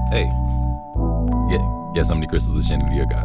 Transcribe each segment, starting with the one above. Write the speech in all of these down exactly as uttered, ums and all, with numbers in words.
Hey, yeah, guess how many crystals the chandelier got?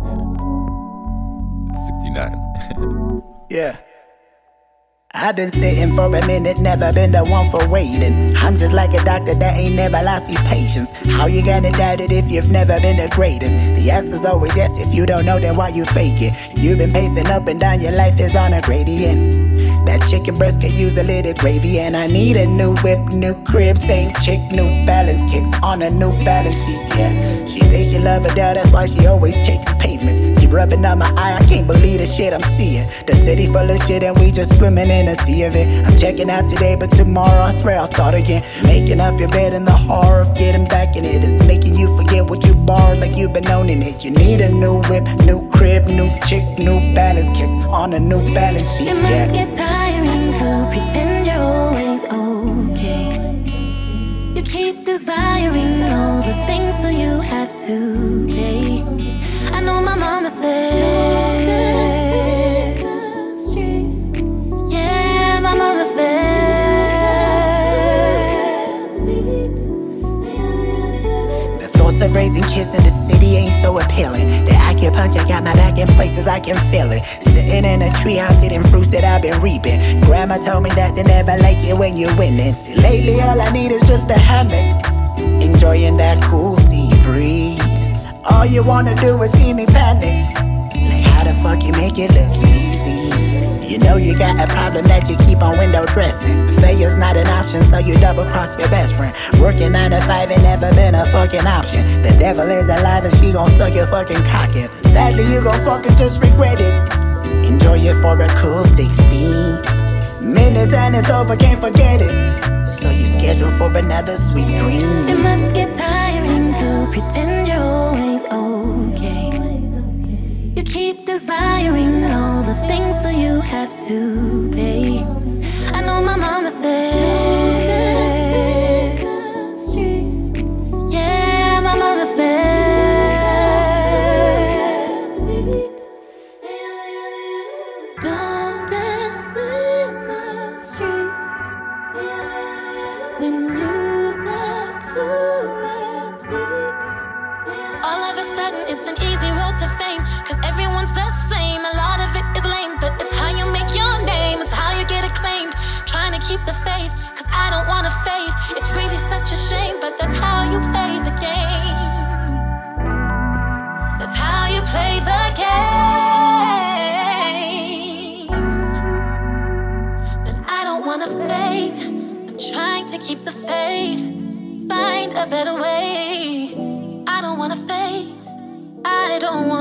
sixty-nine. Yeah. I've been sitting for a minute, never been the one for waiting. I'm just like a doctor that ain't never lost his patience. How you gonna doubt it if you've never been the greatest? The answer's always yes. If you don't know, then why you fake it? You've been pacing up and down, your life is on a gradient. That chicken breast could use a little gravy. And I need a new whip, new crib, same chick, new balance kicks on a new balance sheet, yeah. She say she love her dad, that's why she always chasing pavements. Keep rubbing on my eye, I can't believe the shit I'm seeing. The city full of shit and we just swimming in a sea of it. I'm checking out today, but tomorrow I swear I'll start again. Making up your bed and the horror of getting back in it is making you forget what you borrowed like you've been owning it. You need a new whip, new crib, new chick, new balance kicks on a new balance sheet, it must yeah. get tiring to pretend you're always okay. You keep desiring all the things till you have to pay. I know my mama said, yeah, my mama said. The thoughts of raising kids in the city ain't so appealing. The acupuncture got my back in places I can feel it. Sitting in a treehouse eating fruits that I've been reaping. Grandma told me that they never like it when you're winning. See, lately all I need is just a hammock, enjoying that cool sea breeze. All you wanna do is see me panic. Like how the fuck you make it look easy? You know you got a problem that you keep on window dressing. Failure's not an option, so you double cross your best friend. Working nine to five ain't never been a fucking option. The devil is alive and she gon' suck your fucking cocking. Sadly you gon' fucking just regret it. Enjoy it for a cool sixteen minutes and it's over, can't forget it. So you schedule for another sweet dream. It must get tiring to pretend you're always okay. You keep desiring all the things till you have to pay. I know my mama said, yeah, my mama said, don't dance in the streets when you've got two left feet. All of a sudden it's an easy road to fame, cause everyone's the same. A lot of it is lame, but it's how you make your name, it's how you get acclaimed. Trying to keep the faith, cause I don't wanna fade. It's really such a shame, but that's how you play the game. That's how you play the game. But I don't wanna fade, I'm trying to keep the faith, find a better way. I don't wanna fade, I don't wanna